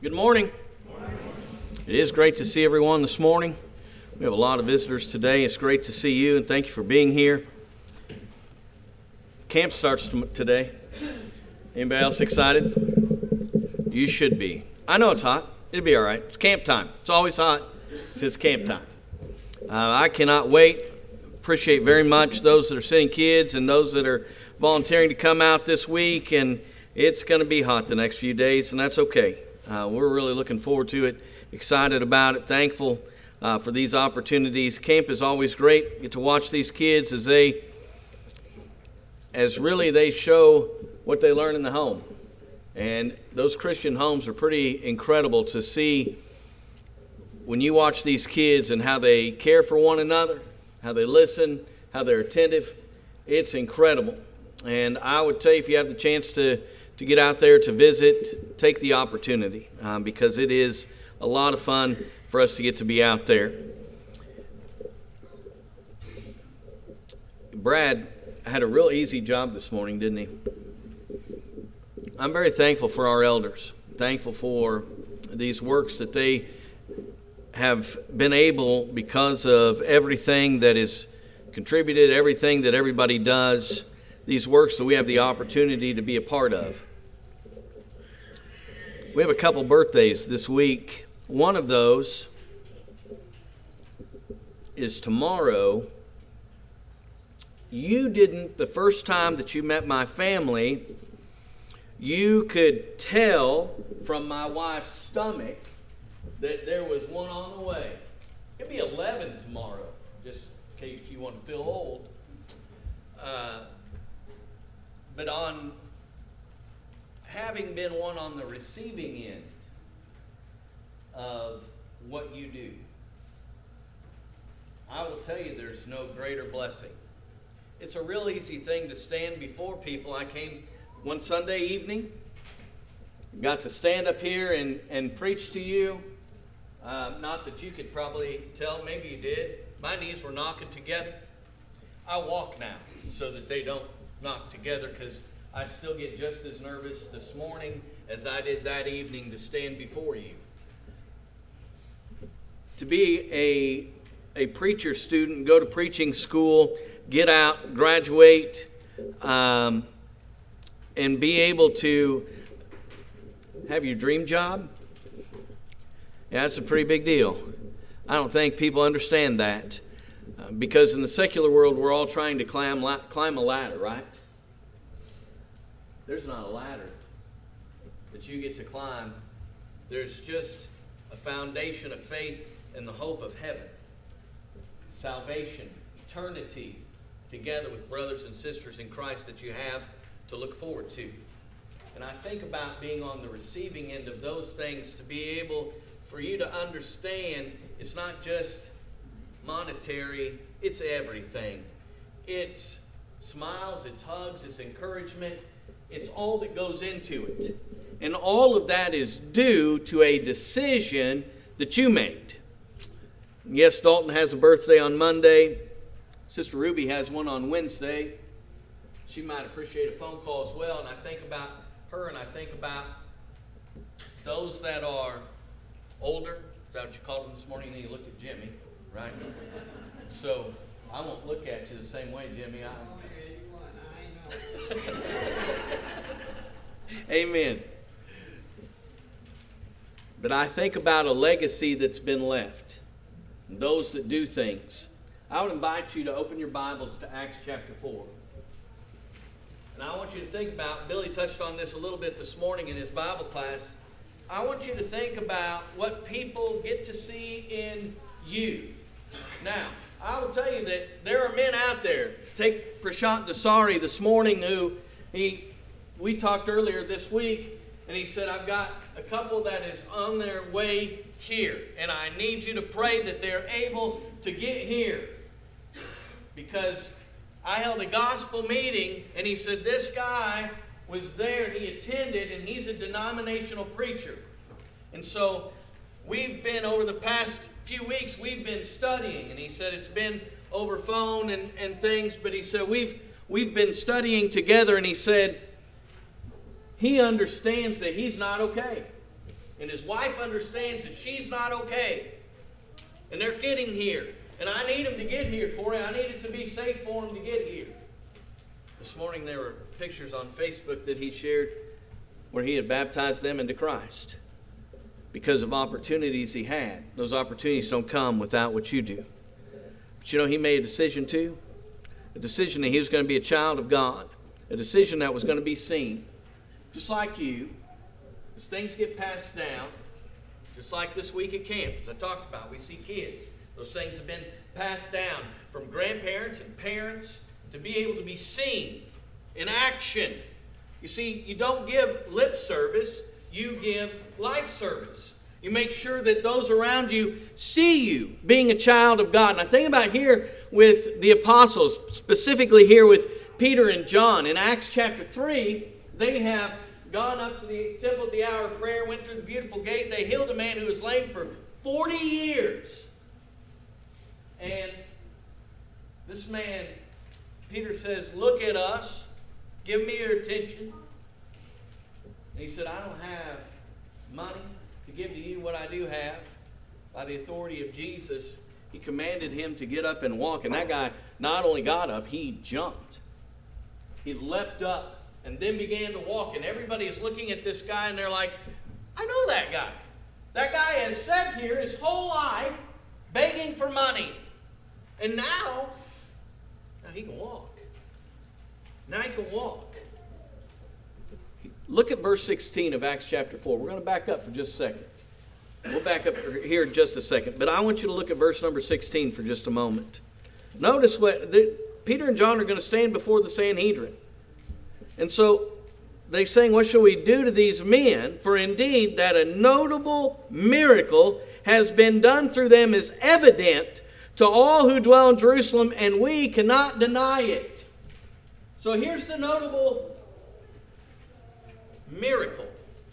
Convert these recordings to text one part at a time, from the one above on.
Good morning. It is great to see everyone this morning. We have a lot of visitors today. It's great to see you, and thank you for being here. Camp starts today. Anybody else excited? You should be. I know it's hot. It'll be all right. It's camp time. It's always hot. It's camp time. I cannot wait. Appreciate very much those that are sending kids and those that are volunteering to come out this week. And it's going to be hot the next few days, and that's okay. We're really looking forward to it, excited about it, thankful for these opportunities. Camp is always great. Get to watch these kids as they show what they learn in the home. And those Christian homes are pretty incredible to see when you watch these kids and how they care for one another, how they listen, how they're attentive. It's incredible. And I would tell you, if you have the chance to get out there to visit, take the opportunity because it is a lot of fun for us to get to be out there. Brad had a real easy job this morning, didn't he? I'm very thankful for our elders, thankful for these works that they have been able, because of everything that is contributed, everything that everybody does, these works that we have the opportunity to be a part of. We have a couple birthdays this week. One of those is tomorrow. The first time that you met my family, you could tell from my wife's stomach that there was one on the way. It'll be 11 tomorrow, just in case you want to feel old. But on having been one on the receiving end of what you do, I will tell you there's no greater blessing. It's a real easy thing to stand before people. I came one Sunday evening, got to stand up here and preach to you. Not that you could probably tell, maybe you did. My knees were knocking together. I walk now so that they don't knock together, because I still get just as nervous this morning as I did that evening to stand before you. To be a preacher student, go to preaching school, get out, graduate, and be able to have your dream job, yeah, that's a pretty big deal. I don't think people understand that. Because in the secular world, we're all trying to climb a ladder, right? There's not a ladder that you get to climb. There's just a foundation of faith and the hope of heaven, salvation, eternity, together with brothers and sisters in Christ that you have to look forward to. And I think about being on the receiving end of those things, to be able for you to understand it's not just monetary, it's everything. It's smiles, it's hugs, it's encouragement. It's all that goes into it. And all of that is due to a decision that you made. Yes, Dalton has a birthday on Monday. Sister Ruby has one on Wednesday. She might appreciate a phone call as well. And I think about her, and I think about those that are older. Is that what you called them this morning? And you looked at Jimmy, right? So I won't look at you the same way, Jimmy. Amen. But I think about a legacy that's been left. Those that do things. I would invite you to open your Bibles to Acts chapter 4. And I want you to think about, Billy touched on this a little bit this morning in his Bible class. I want you to think about what people get to see in you. Now, I will tell you that there are men out there. Take Prashant Dasari this morning, who we talked earlier this week, and he said, I've got a couple that is on their way here, and I need you to pray that they're able to get here. Because I held a gospel meeting, and he said, this guy was there, he attended, and he's a denominational preacher. And so we've been, over the past few weeks, we've been studying, and he said it's been over phone and things, but he said we've been studying together, and he said he understands that he's not okay. And his wife understands that she's not okay. And they're getting here. And I need them to get here, Corey. I need it to be safe for them to get here. This morning there were pictures on Facebook that he shared where he had baptized them into Christ because of opportunities he had. Those opportunities don't come without what you do. But you know, he made a decision too. A decision that he was going to be a child of God. A decision that was going to be seen. Just like you, as things get passed down, just like this week at camp, as I talked about, we see kids. Those things have been passed down from grandparents and parents to be able to be seen in action. You see, you don't give lip service, you give life service. You make sure that those around you see you being a child of God. And I think about here with the apostles, specifically here with Peter and John. In Acts chapter 3, they have gone up to the temple at the hour of prayer, went through the beautiful gate. They healed a man who was lame for 40 years. And this man, Peter says, look at us. Give me your attention. And he said, I don't have money to give to you what I do have. By the authority of Jesus, he commanded him to get up and walk. And that guy not only got up, he jumped. He leapt up and then began to walk. And everybody is looking at this guy and they're like, I know that guy. That guy has sat here his whole life begging for money. And now he can walk. Now he can walk. Look at verse 16 of Acts chapter 4. We're going to back up for just a second. We'll back up here in just a second. But I want you to look at verse number 16 for just a moment. Notice what Peter and John are going to stand before the Sanhedrin. And so they're saying, what shall we do to these men? For indeed that a notable miracle has been done through them is evident to all who dwell in Jerusalem, and we cannot deny it. So here's the notable miracle.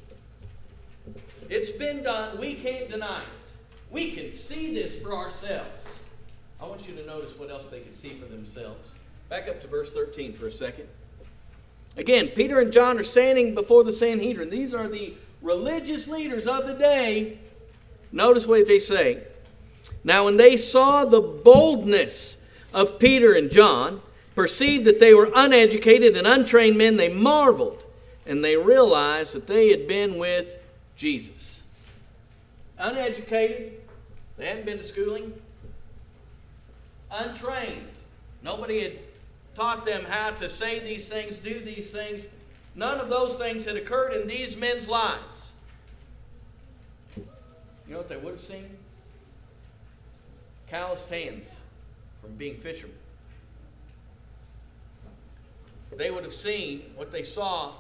It's been done. We can't deny it. We can see this for ourselves. I want you to notice what else they can see for themselves. Back up to verse 13 for a second. Again, Peter and John are standing before the Sanhedrin. These are the religious leaders of the day. Notice what they say. Now when they saw the boldness of Peter and John, perceived that they were uneducated and untrained men, they marveled, and they realized that they had been with Jesus. Uneducated, they hadn't been to schooling. Untrained, nobody had taught them how to say these things, do these things. None of those things had occurred in these men's lives. You know what they would have seen? Calloused hands from being fishermen. They would have seen what they saw.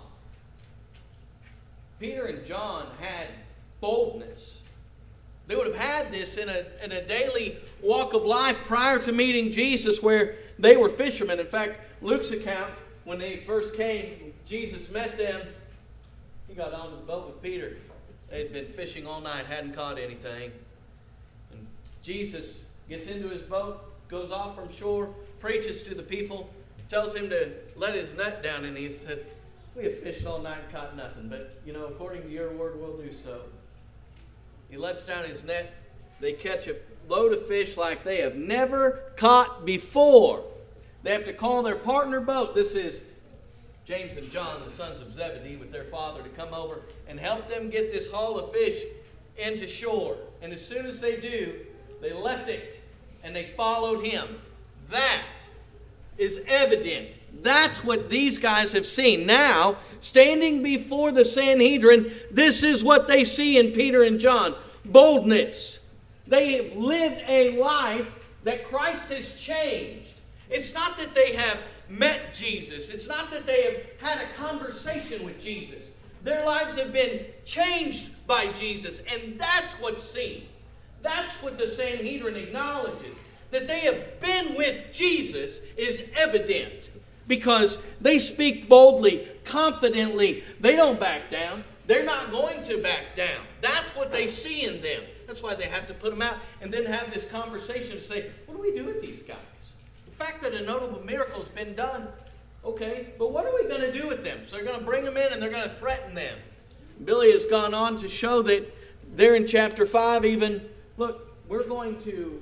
Peter and John had boldness. They would have had this in a daily walk of life prior to meeting Jesus, where they were fishermen. In fact, Luke's account, when they first came, Jesus met them. He got on the boat with Peter. They had been fishing all night, hadn't caught anything. And Jesus gets into his boat, goes off from shore, preaches to the people, tells him to let his net down, and he said, we have fished all night and caught nothing, but, according to your word, we'll do so. He lets down his net. They catch a load of fish like they have never caught before. They have to call their partner boat. This is James and John, the sons of Zebedee, with their father, to come over and help them get this haul of fish into shore. And as soon as they do, they left it and they followed him. That is evident. That's what these guys have seen. Now, standing before the Sanhedrin, this is what they see in Peter and John. Boldness. They have lived a life that Christ has changed. It's not that they have met Jesus. It's not that they have had a conversation with Jesus. Their lives have been changed by Jesus, and that's what's seen. That's what the Sanhedrin acknowledges. That they have been with Jesus is evident, because they speak boldly, confidently. They don't back down. They're not going to back down. That's what they see in them. That's why they have to put them out and then have this conversation and say, what do we do with these guys? The fact that a notable miracle has been done, okay, but what are we going to do with them? So they're going to bring them in and they're going to threaten them. Billy has gone on to show that there in chapter 5 even, look, we're going to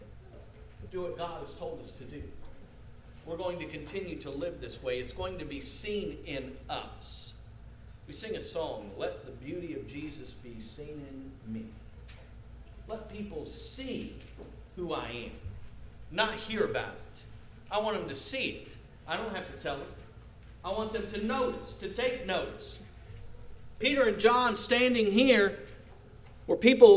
do what God has told us to do. We're going to continue to live this way. It's going to be seen in us. We sing a song, let the beauty of Jesus be seen in me. Let people see who I am, not hear about it. I want them to see it. I don't have to tell them. I want them to notice, to take notice. Peter and John standing here were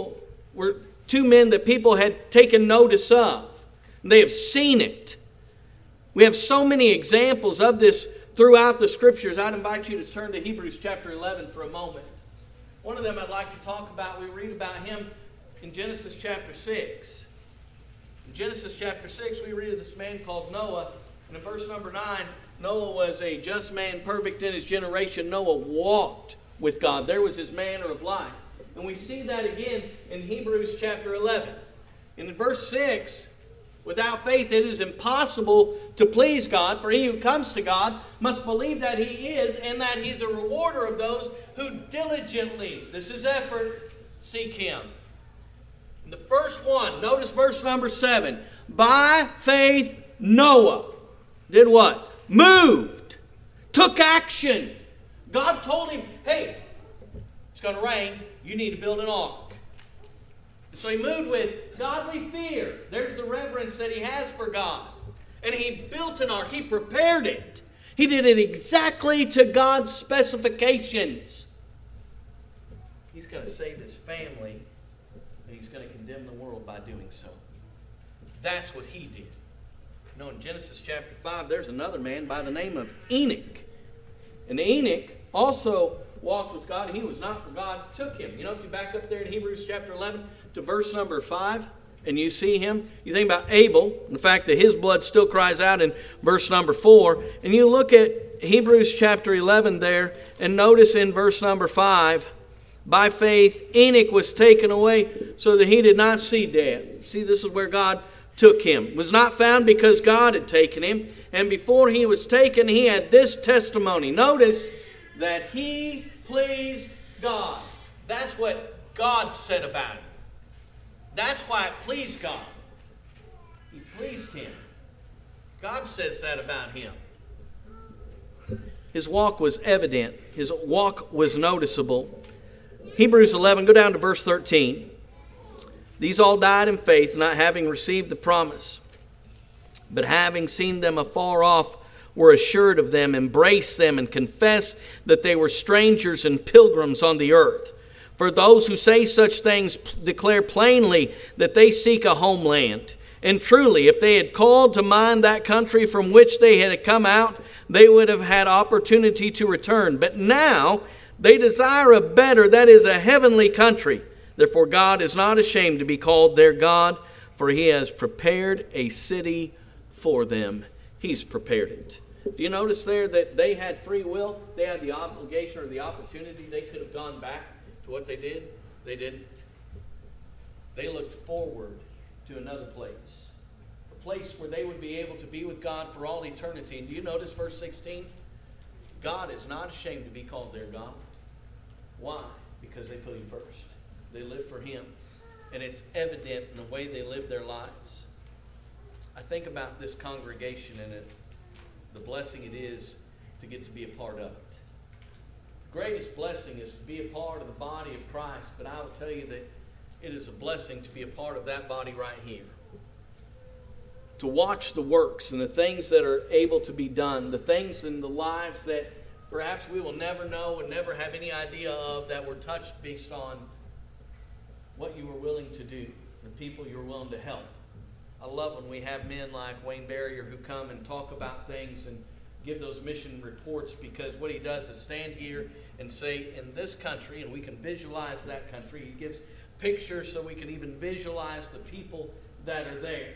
two men that people had taken notice of. They have seen it. We have so many examples of this throughout the Scriptures. I'd invite you to turn to Hebrews chapter 11 for a moment. One of them I'd like to talk about, we read about him in Genesis chapter 6. In Genesis chapter 6, we read of this man called Noah. And in verse number 9, Noah was a just man, perfect in his generation. Noah walked with God. There was his manner of life. And we see that again in Hebrews chapter 11. In verse 6, without faith it is impossible to please God, for he who comes to God must believe that he is, and that he's a rewarder of those who diligently, this is effort, seek him. And the first one, notice verse number 7. By faith Noah did what? Moved. Took action. God told him, hey, it's going to rain. You need to build an ark. So he moved with godly fear. There's the reverence that he has for God. And he built an ark. He prepared it. He did it exactly to God's specifications. He's going to save his family, and he's going to condemn the world by doing so. That's what he did. You know, in Genesis chapter 5, there's another man by the name of Enoch. And Enoch also walked with God. He was not, for God took him. You know, if you back up there in Hebrews chapter 11 to verse number 5, and you see him, you think about Abel, and the fact that his blood still cries out in verse number 4, and you look at Hebrews chapter 11 there, and notice in verse number 5, by faith Enoch was taken away so that he did not see death. See, this is where God took him. Was not found because God had taken him, and before he was taken, he had this testimony. Notice that he pleased God. That's what God said about him. That's why it pleased God. He pleased him. God says that about him. His walk was evident. His walk was noticeable. Hebrews 11, go down to verse 13. These all died in faith, not having received the promise, but having seen them afar off, were assured of them, embraced them, and confessed that they were strangers and pilgrims on the earth. For those who say such things declare plainly that they seek a homeland. And truly, if they had called to mind that country from which they had come out, they would have had opportunity to return. But now they desire a better, that is, a heavenly country. Therefore God is not ashamed to be called their God, for he has prepared a city for them. He's prepared it. Do you notice there that they had free will? They had the obligation or the opportunity. They could have gone back to what they did. They didn't. They looked forward to another place. A place where they would be able to be with God for all eternity. And do you notice verse 16? God is not ashamed to be called their God. Why? Because they put him first. They live for him. And it's evident in the way they live their lives. I think about this congregation and the blessing it is to get to be a part of it. The greatest blessing is to be a part of the body of Christ, but I will tell you that it is a blessing to be a part of that body right here. To watch the works and the things that are able to be done, the things in the lives that perhaps we will never know and never have any idea of, that were touched based on what you were willing to do, the people you were willing to help. I love when we have men like Wayne Barrier who come and talk about things and give those mission reports, because what he does is stand here and say, in this country, and we can visualize that country. He gives pictures so we can even visualize the people that are there.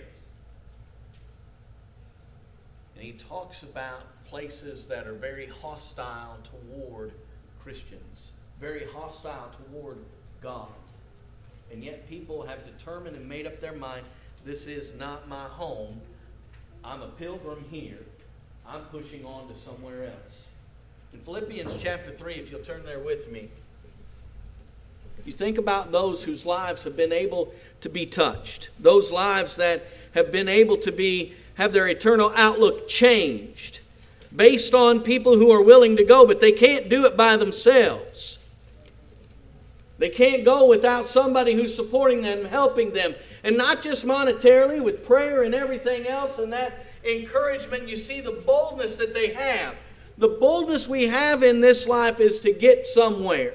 And he talks about places that are very hostile toward Christians, very hostile toward God. And yet people have determined and made up their mind, this is not my home. I'm a pilgrim here. I'm pushing on to somewhere else. In Philippians chapter 3, if you'll turn there with me. You think about those whose lives have been able to be touched. Those lives that have been able to have their eternal outlook changed based on people who are willing to go, but they can't do it by themselves. They can't go without somebody who's supporting them, helping them. And not just monetarily, with prayer and everything else and that encouragement. You see the boldness that they have. The boldness we have in this life is to get somewhere.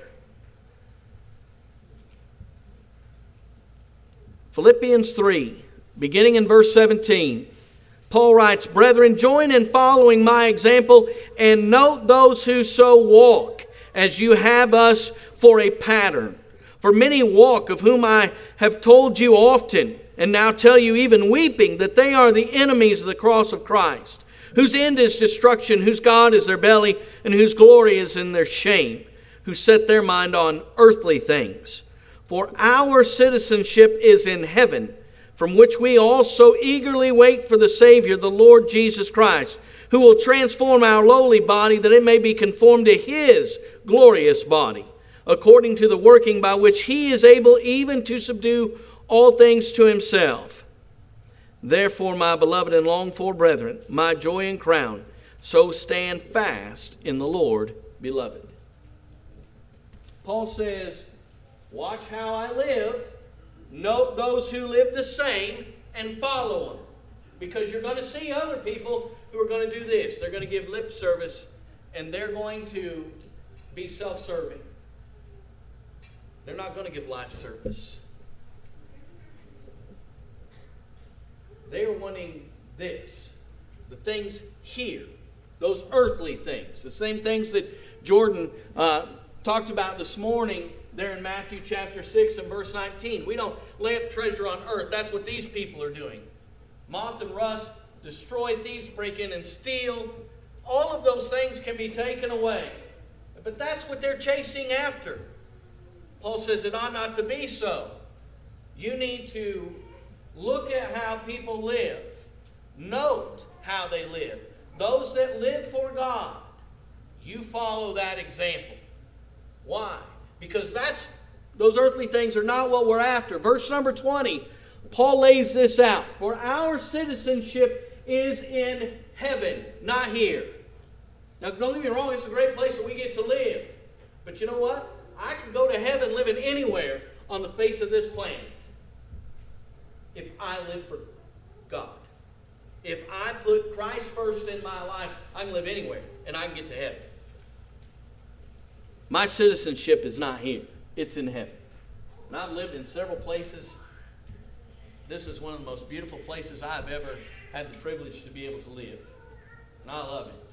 Philippians 3, beginning in verse 17. Paul writes, "Brethren, join in following my example, and note those who so walk, as you have us for a pattern. For many walk, of whom I have told you often, and now tell you even weeping, that they are the enemies of the cross of Christ, whose end is destruction, whose God is their belly, and whose glory is in their shame, who set their mind on earthly things. For our citizenship is in heaven, from which we also eagerly wait for the Savior, the Lord Jesus Christ, who will transform our lowly body, that it may be conformed to His glorious body, according to the working by which He is able even to subdue all things to Himself. Therefore, my beloved and longed for brethren, my joy and crown, so stand fast in the Lord, beloved." Paul says, watch how I live, note those who live the same, and follow them. Because you're going to see other people who are going to do this. They're going to give lip service, and they're going to be self-serving. They're not going to give life service. They are wanting this. The things here. Those earthly things. The same things that Jordan talked about this morning there in Matthew chapter 6 and verse 19. We don't lay up treasure on earth. That's what these people are doing. Moth and rust, destroy, thieves break in and steal. All of those things can be taken away. But that's what they're chasing after. Paul says it ought not to be so. You need to look at how people live. Note how they live. Those that live for God, you follow that example. Why? Because those earthly things are not what we're after. Verse number 20, Paul lays this out. For our citizenship is in heaven, not here. Now, don't get me wrong, it's a great place that we get to live. But you know what? I can go to heaven living anywhere on the face of this planet if I live for God. If I put Christ first in my life, I can live anywhere and I can get to heaven. My citizenship is not here. It's in heaven. And I've lived in several places. This is one of the most beautiful places I've ever had the privilege to be able to live. And I love it.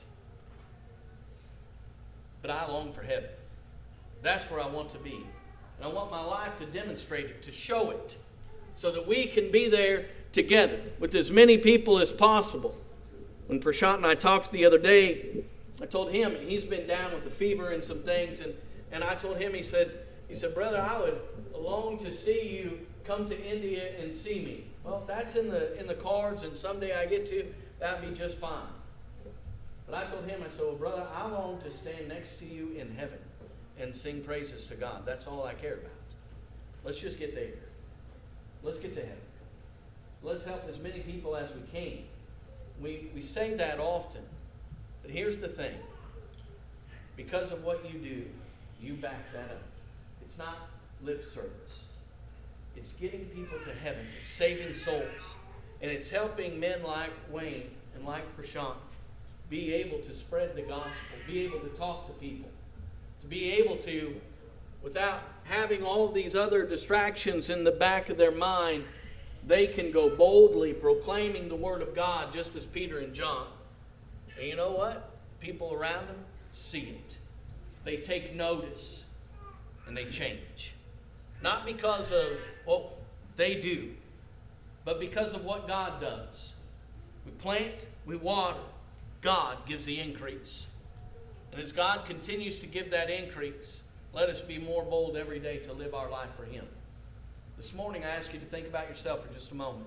But I long for heaven. That's where I want to be. And I want my life to demonstrate it, to show it, so that we can be there together with as many people as possible. When Prashant and I talked the other day, I told him, he's been down with a fever and some things, and I told him, he said, "Brother, I would long to see you come to India and see me." Well, if that's in the cards and someday I get to, that'd be just fine. But I told him, I said, "Well, brother, I long to stand next to you in heaven and sing praises to God. That's all I care about. Let's just get there. Let's get to heaven. Let's help as many people as we can." We say that often. But here's the thing. Because of what you do, you back that up. It's not lip service. It's getting people to heaven. It's saving souls. And it's helping men like Wayne and like Prashant be able to spread the gospel, be able to talk to people, to be able to, without having all of these other distractions in the back of their mind, they can go boldly proclaiming the Word of God, just as Peter and John. And you know what? People around them see it. They take notice and they change. Not because of what they do, but because of what God does. We plant, we water. God gives the increase. And as God continues to give that increase, let us be more bold every day to live our life for Him. This morning I ask you to think about yourself for just a moment.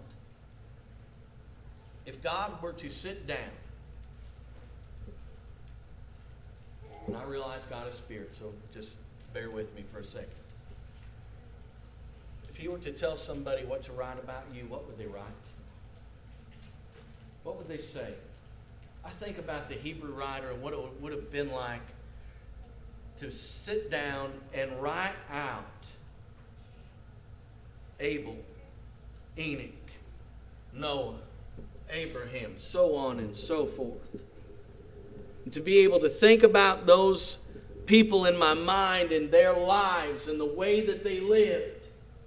If God were to sit down, and I realize God is spirit, so just bear with me for a second. If you were to tell somebody what to write about you, what would they write? What would they say? I think about the Hebrew writer and what it would have been like to sit down and write out Abel, Enoch, Noah, Abraham, so on and so forth. And to be able to think about those people in my mind and their lives and the way that they lived.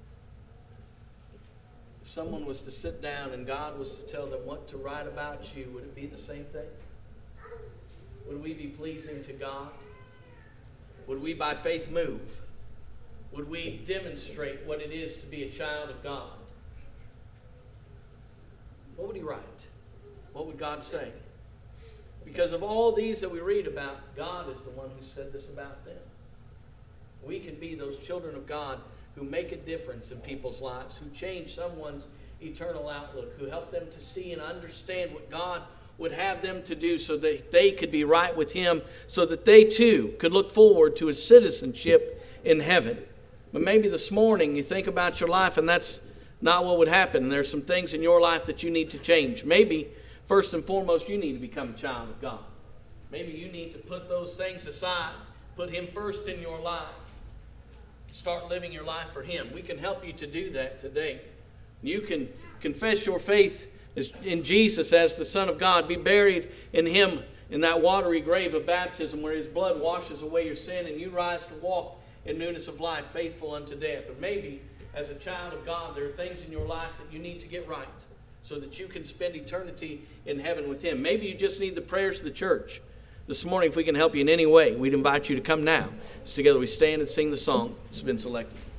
If someone was to sit down and God was to tell them what to write about you, would it be the same thing? Would we be pleasing to God? Would we by faith move? Would we demonstrate what it is to be a child of God? What would he write? What would God say? Because of all these that we read about, God is the one who said this about them. We can be those children of God who make a difference in people's lives, who change someone's eternal outlook, who help them to see and understand what God would have them to do so that they could be right with Him, so that they too could look forward to a citizenship in heaven. But maybe this morning you think about your life and that's not what would happen. There's some things in your life that you need to change. Maybe, first and foremost, you need to become a child of God. Maybe you need to put those things aside, put Him first in your life, start living your life for Him. We can help you to do that today. You can confess your faith in Jesus as the Son of God, be buried in Him in that watery grave of baptism where His blood washes away your sin, and you rise to walk in newness of life, faithful unto death. Or maybe, as a child of God, there are things in your life that you need to get right so that you can spend eternity in heaven with Him. Maybe you just need the prayers of the church. This morning, if we can help you in any way, we'd invite you to come now. As together we stand and sing the song that's been selected.